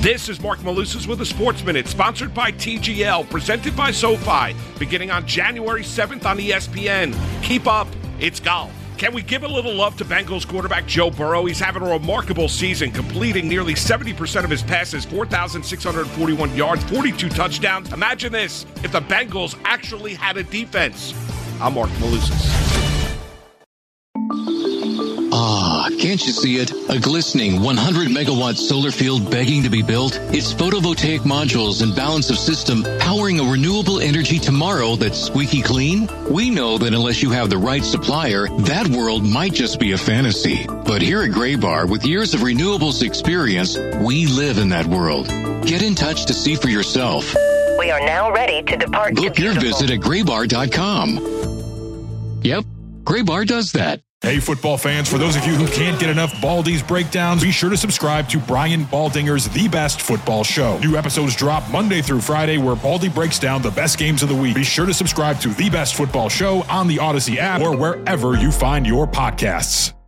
This is Mark Malusis with a Sports Minute, sponsored by TGL, presented by SoFi, beginning on January 7th on ESPN. Keep up, it's golf. Can we give a little love to Bengals quarterback Joe Burrow? He's having a remarkable season, completing nearly 70% of his passes, 4,641 yards, 42 touchdowns. Imagine this, if the Bengals actually had a defense. I'm Mark Malusis. Ah, can't you see it? A glistening 100-megawatt solar field begging to be built? Its photovoltaic modules and balance of system powering a renewable energy tomorrow that's squeaky clean? We know that unless you have the right supplier, that world might just be a fantasy. But here at Graybar, with years of renewables experience, we live in that world. Get in touch to see for yourself. We are now ready to depart. Book your visit at graybar.com. Yep, Graybar does that. Hey, football fans, for those of you who can't get enough Baldy's breakdowns, be sure to subscribe to Brian Baldinger's The Best Football Show. New episodes drop Monday through Friday, where Baldy breaks down the best games of the week. Be sure to subscribe to The Best Football Show on the Odyssey app or wherever you find your podcasts.